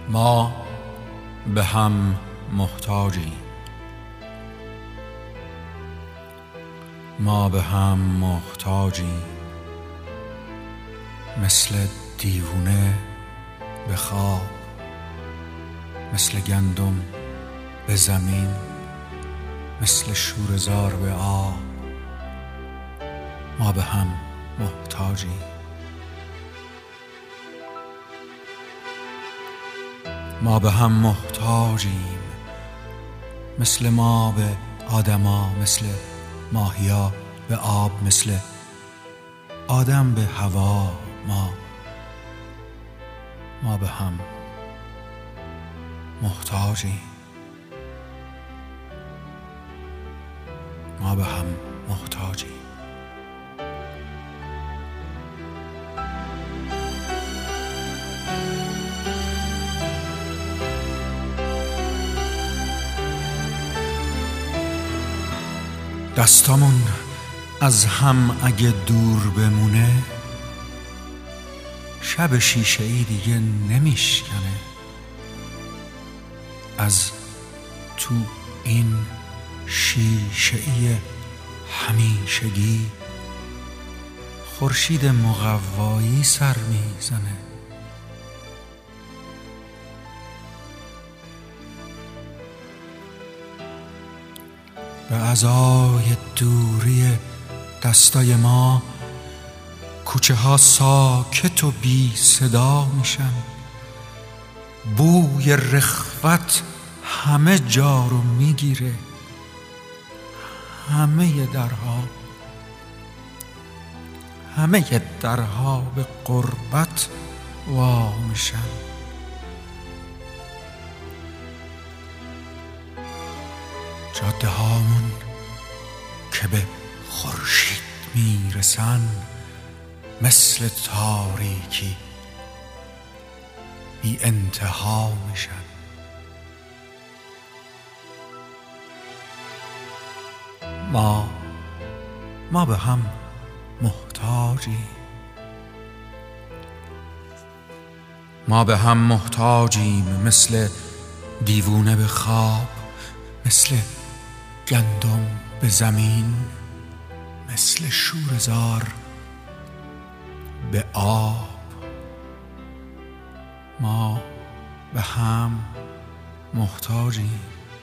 ما به هم محتاجیم. ما به هم محتاجیم، مثل دیوونه به خواب، مثل گندم به زمین، مثل شوره‌زار به آب. ما به هم محتاجیم. ما به هم محتاجیم، مثل ما به آدما، مثل ماهیا به آب، مثل آدم به هوا. ما به هم محتاجیم. ما به هم محتاجیم. دستامون از هم اگه دور بمونه، شب شیشه‌ای دیگه نمیشکنه. از تو این شیشه‌ای همیشگی، خورشید مقوایی سر میزنه. به ازای دوری دستای ما، کوچه ها ساکت و بی صدا میشن. بوی رخوت همه جا رو میگیره. همه درها به غربت وا میشن. جاده هامون که به خورشید میرسن، مثل تاریکی بی انتها میشن. ما به هم محتاجیم. ما به هم محتاجیم، مثل دیوونه به خواب، مثل گندم به زمین، مثل شوره‌زار به آب. ما به هم محتاجیم.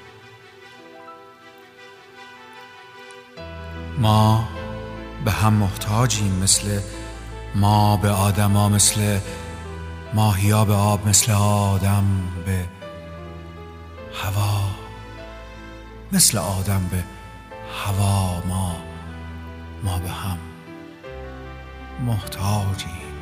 ما به هم محتاجیم، مثل ما به آدما، مثل ماهیا به آب، مثل آدم به هوا، مثل آدم به هوا. ما به هم محتاجیم.